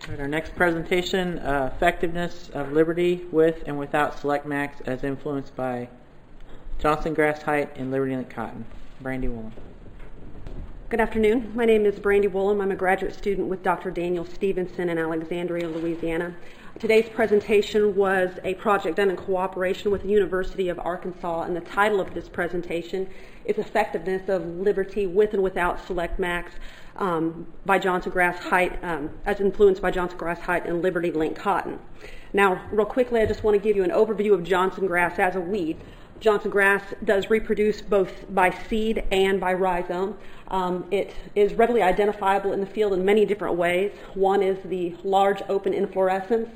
All right, our next presentation, effectiveness of Liberty with and without Select Max as influenced by Johnson Grass Height and Liberty Link Cotton. Brandy Woolham. Good afternoon. My name is Brandy Woolham. I'm a graduate student with Dr. Daniel Stevenson in Alexandria, Louisiana. Today's presentation was a project done in cooperation with the University of Arkansas, and the title of this presentation is Effectiveness of Liberty with and Without Select Max by Johnson Grass Height, as influenced by Johnson Grass Height and Liberty Link Cotton. Now, real quickly, I just want to give you an overview of Johnson grass as a weed. Johnson grass does reproduce both by seed and by rhizome. It is readily identifiable in the field in many different ways. One is the large open inflorescence.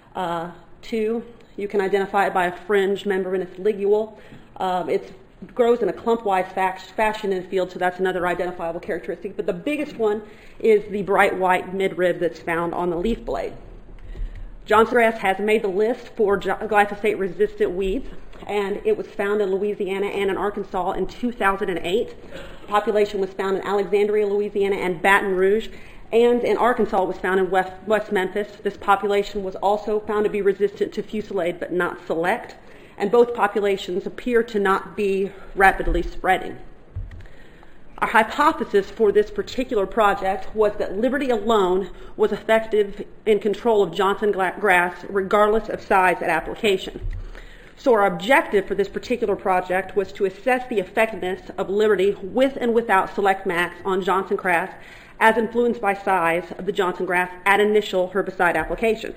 Two, you can identify it by a fringed membranous ligule. It grows in a clump-wise fashion in the field, so that's another identifiable characteristic. But the biggest one is the bright white midrib that's found on the leaf blade. Johnson grass has made the list for glyphosate-resistant weeds, and it was found in Louisiana and in Arkansas in 2008. The population was found in Alexandria, Louisiana, and Baton Rouge, and in Arkansas it was found in West Memphis. This population was also found to be resistant to Fusilade but not Select, and both populations appear to not be rapidly spreading. Our hypothesis for this particular project was that Liberty alone was effective in control of Johnson grass regardless of size at application. So our objective for this particular project was to assess the effectiveness of Liberty with and without Select Max on Johnson grass as influenced by size of the Johnson grass at initial herbicide application.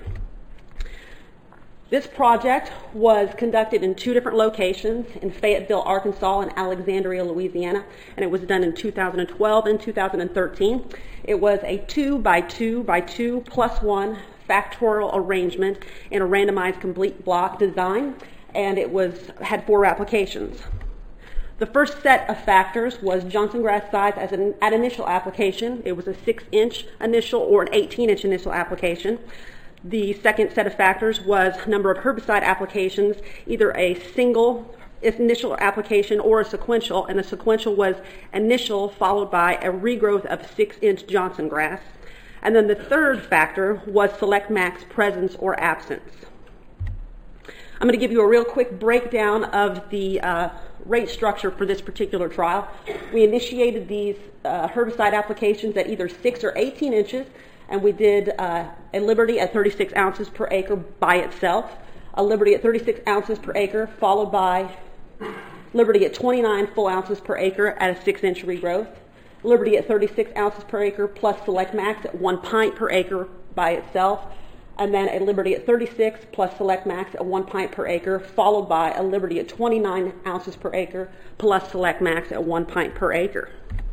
This project was conducted in two different locations, in Fayetteville, Arkansas, and Alexandria, Louisiana, and it was done in 2012 and 2013. It was a 2 by 2 by 2 plus 1 factorial arrangement in a randomized complete block design, and it had 4 applications. The first set of factors was Johnson grass size at initial application. It was a 6-inch initial or an 18-inch initial application. The second set of factors was number of herbicide applications, either a single initial application or a sequential, and the sequential was initial followed by a regrowth of 6-inch Johnson grass. And then the third factor was Select Max presence or absence. I'm going to give you a real quick breakdown of the rate structure for this particular trial. We initiated these herbicide applications at either 6 or 18 inches, and we did a Liberty at 36 ounces per acre by itself, a Liberty at 36 ounces per acre, followed by Liberty at 29 full ounces per acre at a 6-inch regrowth, Liberty at 36 ounces per acre plus Select Max at 1 pint per acre by itself, and then a Liberty at 36 plus Select Max at 1 pint per acre, followed by a Liberty at 29 ounces per acre plus Select Max at 1 pint per acre.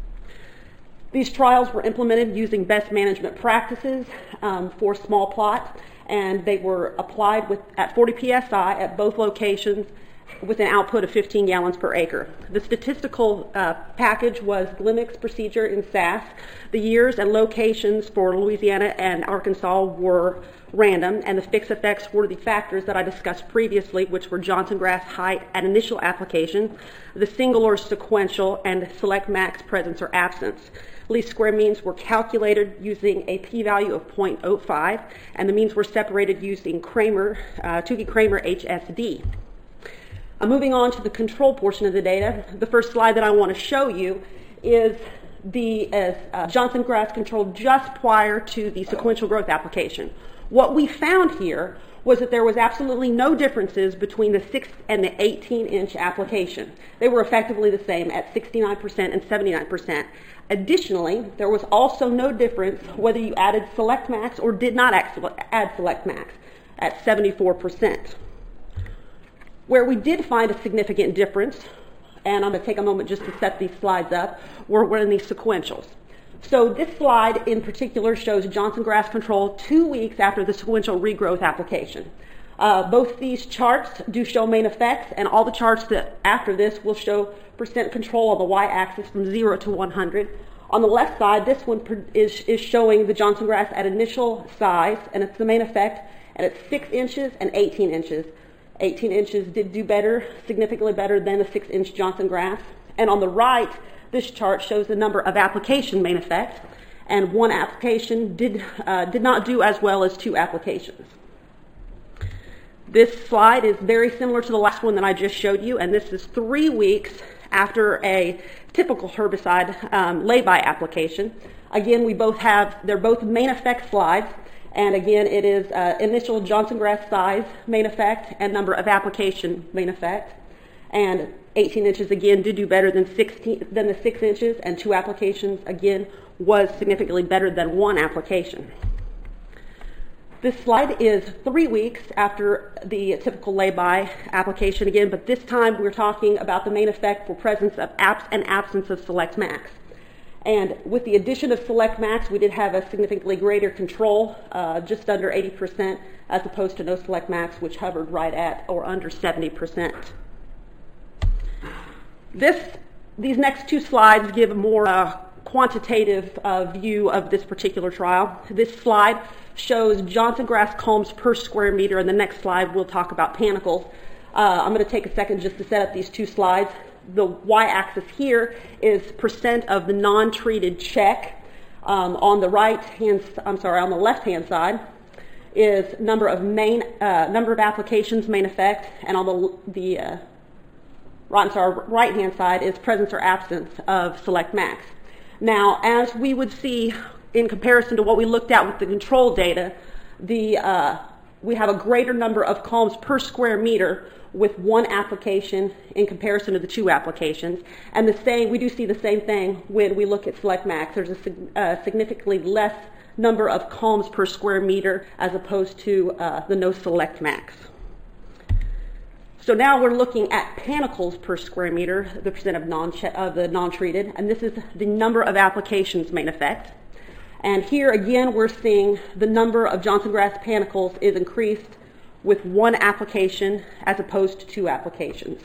These trials were implemented using best management practices for small plots, and they were applied at 40 psi at both locations with an output of 15 gallons per acre. The statistical package was Glimmick's procedure in SAS. The years and locations for Louisiana and Arkansas were random, and the fixed effects were the factors that I discussed previously, which were Johnson grass height at initial application, the single or sequential, and Select Max presence or absence. Least square means were calculated using a p-value of 0.05, and the means were separated using Tukey-Kramer HSD. Moving on to the control portion of the data, the first slide that I want to show you is the Johnson grass control just prior to the sequential growth application. What we found here was that there was absolutely no differences between the 6 and the 18-inch application. They were effectively the same at 69% and 79%. Additionally, there was also no difference whether you added Select Max or did not add Select Max at 74%. Where we did find a significant difference, and I'm going to take a moment just to set these slides up, were in these sequentials. So this slide in particular shows Johnson grass control 2 weeks after the sequential regrowth application. Both these charts do show main effects, and all the charts that after this will show percent control on the y-axis from 0 to 100. On the left side, this one is showing the Johnson grass at initial size, and it's the main effect, and it's 6 inches and 18 inches. 18 inches did do better, significantly better than the 6-inch Johnson grass. And on the right, this chart shows the number of application main effect, and one application did not do as well as two applications. This slide is very similar to the last one that I just showed you, and this is 3 weeks after a typical herbicide lay-by application. Again, they're both main effect slides, and again, it is initial Johnson grass size main effect and number of application main effect. And 18 inches again did do better than the 6 inches, and 2 applications again was significantly better than 1 application. This slide is 3 weeks after the typical lay-by application again, but this time we're talking about the main effect for presence of and absence of Select Max. And with the addition of Select Max, we did have a significantly greater control, just under 80%, as opposed to no Select Max, which hovered right at or under 70%. These next 2 slides give a more quantitative view of this particular trial. This slide shows Johnson grass culms per square meter, and the next slide we'll talk about panicles. I'm going to take a second just to set up these 2 slides. The y-axis here is percent of the non-treated check. On the left-hand side is number of applications main effect, and on the right-hand side is presence or absence of Select Max. Now, as we would see in comparison to what we looked at with the control data, we have a greater number of culms per square meter with 1 application in comparison to the 2 applications. And we do see the same thing when we look at Select Max. There's a significantly less number of culms per square meter as opposed to the no Select Max. So now we're looking at panicles per square meter, the percent of the non-treated, and this is the number of applications main effect. And here again, we're seeing the number of Johnson grass panicles is increased with 1 application as opposed to 2 applications.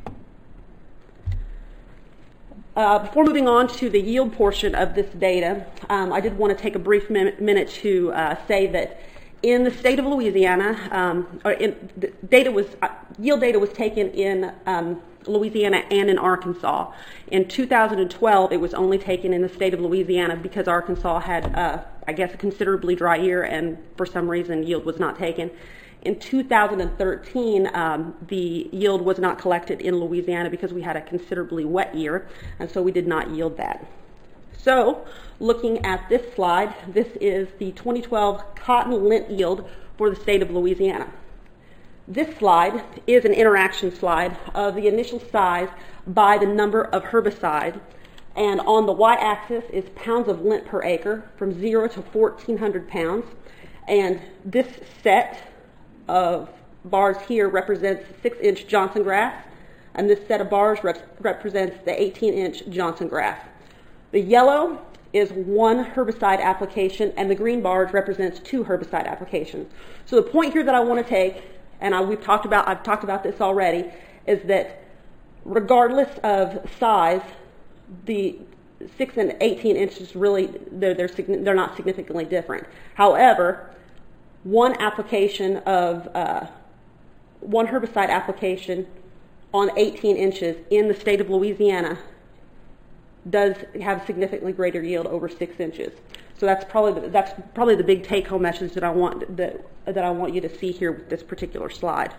Before moving on to the yield portion of this data, I did want to take a brief minute to say that in the state of Louisiana, yield data was taken in Louisiana and in Arkansas. In 2012, it was only taken in the state of Louisiana because Arkansas had, I guess, a considerably dry year, and for some reason yield was not taken. In 2013, the yield was not collected in Louisiana because we had a considerably wet year, and so we did not yield that. So, looking at this slide, this is the 2012 cotton lint yield for the state of Louisiana. This slide is an interaction slide of the initial size by the number of herbicide, and on the y-axis is pounds of lint per acre from 0 to 1,400 pounds, and this set of bars here represents 6-inch Johnson grass, and this set of bars represents the 18-inch Johnson grass. The yellow is 1 herbicide application, and the green bars represents 2 herbicide applications. So the point here that I want to take, and I've talked about this already, is that regardless of size, the 6 and 18 inches really they're not significantly different. However, 1 application of 1 herbicide application on 18 inches in the state of Louisiana does have significantly greater yield over 6 inches. So that's probably the big take-home message that I want you to see here with this particular slide.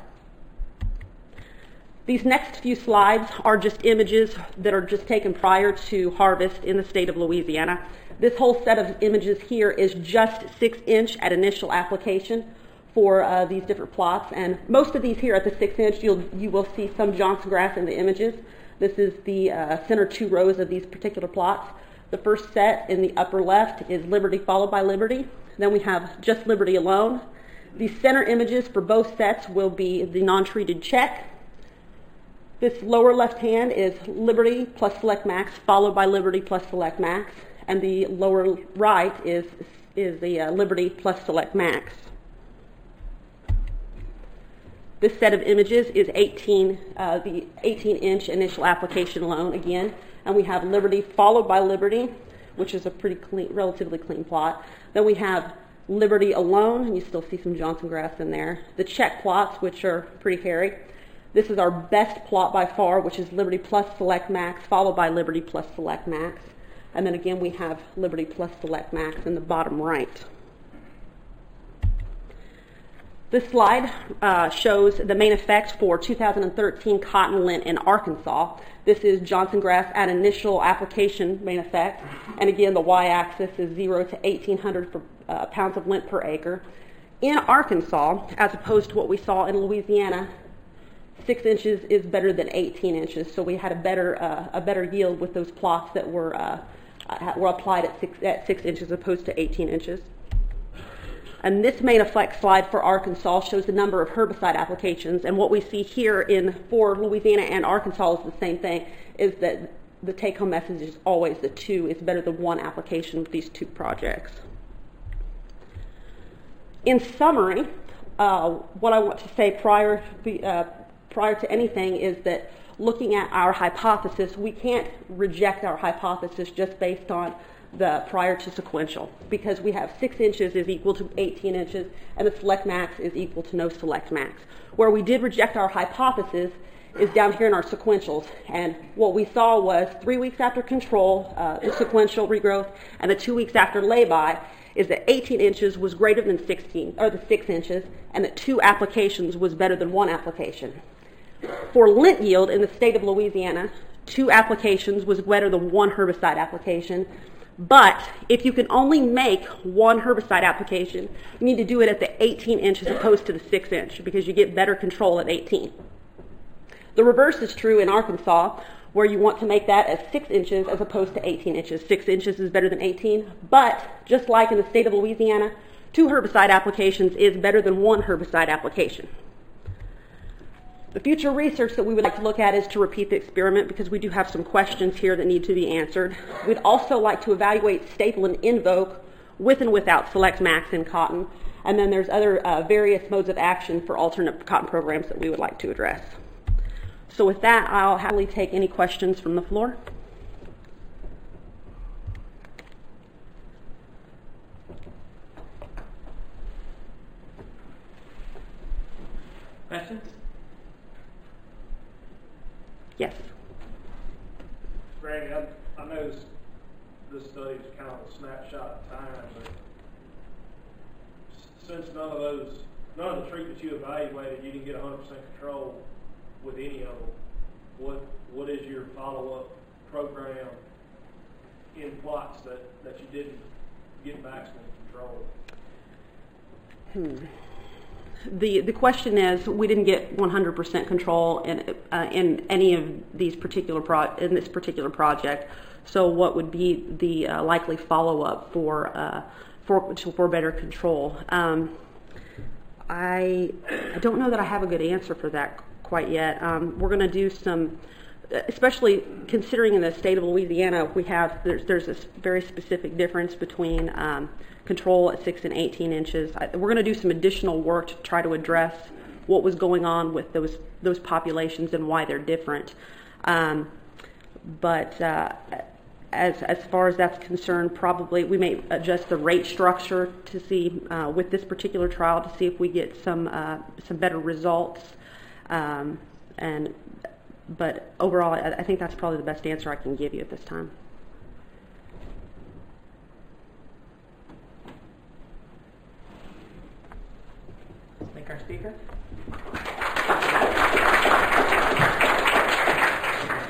These next few slides are just images that are just taken prior to harvest in the state of Louisiana. This whole set of images here is just 6-inch at initial application for these different plots, and most of these here at the 6-inch, you will see some Johnson grass in the images. This is the center 2 rows of these particular plots. The first set in the upper left is Liberty followed by Liberty. Then we have just Liberty alone. The center images for both sets will be the non-treated check. This lower left hand is Liberty plus Select Max followed by Liberty plus Select Max. And the lower right is the Liberty plus Select Max. This set of images is the 18-inch initial application alone again, and we have Liberty followed by Liberty, which is a pretty clean, relatively clean plot. Then we have Liberty alone, and you still see some Johnson grass in there. The check plots, which are pretty hairy. This is our best plot by far, which is Liberty plus Select Max followed by Liberty plus Select Max. And then again, we have Liberty plus Select Max in the bottom right. This slide shows the main effects for 2013 cotton lint in Arkansas. This is Johnson grass at initial application main effect. And again, the y-axis is 0 to 1,800 pounds of lint per acre. In Arkansas, as opposed to what we saw in Louisiana, 6 inches is better than 18 inches. So we had a better yield with those plots that were applied at 6 inches as opposed to 18 inches. And this main effect slide for Arkansas shows the number of herbicide applications. And what we see here for Louisiana and Arkansas is the same thing, is that the take-home message is always the 2 is better than 1 application with these 2 projects. In summary, what I want to say prior to anything is that looking at our hypothesis, we can't reject our hypothesis just based on the prior to sequential, because we have 6 inches is equal to 18 inches and the select max is equal to no select max. Where we did reject our hypothesis is down here in our sequentials, and what we saw was 3 weeks after control, the sequential regrowth, and the 2 weeks after lay-by is that 18 inches was greater than 6 inches, and that 2 applications was better than 1 application. For lint yield in the state of Louisiana, 2 applications was better than 1 herbicide application. But if you can only make 1 herbicide application, you need to do it at the 18 inch as opposed to the 6 inch, because you get better control at 18. The reverse is true in Arkansas, where you want to make that at 6 inches as opposed to 18 inches. 6 inches is better than 18, but just like in the state of Louisiana, 2 herbicide applications is better than 1 herbicide application. The future research that we would like to look at is to repeat the experiment, because we do have some questions here that need to be answered. We'd also like to evaluate staple and invoke with and without Select Max in cotton. And then there's other various modes of action for alternate cotton programs that we would like to address. So with that, I'll happily take any questions from the floor. Questions? Yes. Randy, I noticed this study is kind of a snapshot in time, but since none of the treatments you evaluated, you didn't get 100% control with any of them, what is your follow-up program in plots that you didn't get maximum control? The question is, we didn't get 100% control in any of these in this particular project. So what would be the likely follow-up for better control? I don't know that I have a good answer for that quite yet. We're going to do some, especially considering in the state of Louisiana, there's this very specific difference between control at 6 and 18 inches. We're going to do some additional work to try to address what was going on with those populations and why they're different. But as far as that's concerned, probably we may adjust the rate structure to see with this particular trial to see if we get some better results. But overall, I think that's probably the best answer I can give you at this time. Let's thank our speaker.